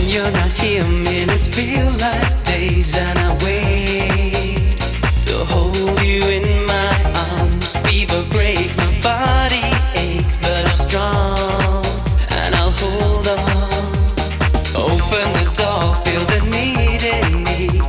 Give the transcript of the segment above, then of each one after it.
you're not here, minutes feel like days, and I wait to hold you in my arms. Fever breaks, my body aches, but I'm strong and I'll hold on. Open the door, feel the need in me.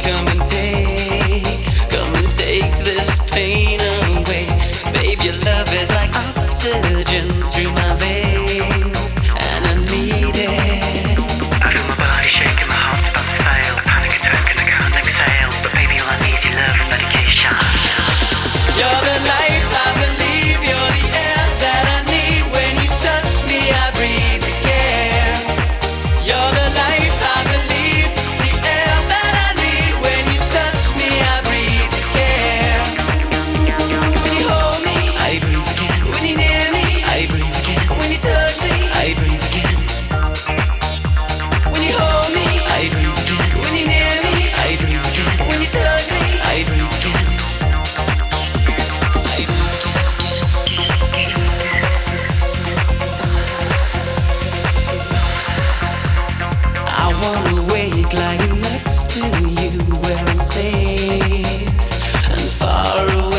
Come and take this pain away. Babe, your love is like oxygen through my veins, and I need it. I feel my body shaking, my heart's about to fail. A panic attack and I can't exhale. But baby, all I need is your love and medication. You're the life I believe, you're the air that I need. When you touch me, I breathe again. You're the life I believe, the air that I need. When you touch me, I breathe again. When you hold me, I breathe again. When you're near me, I breathe again. When you touch me, I breathe again. When you hold me, I breathe again. When you're near me, I breathe again. When you touch me, I breathe again. I wanna wake lying next to you, where I'm safe and far away.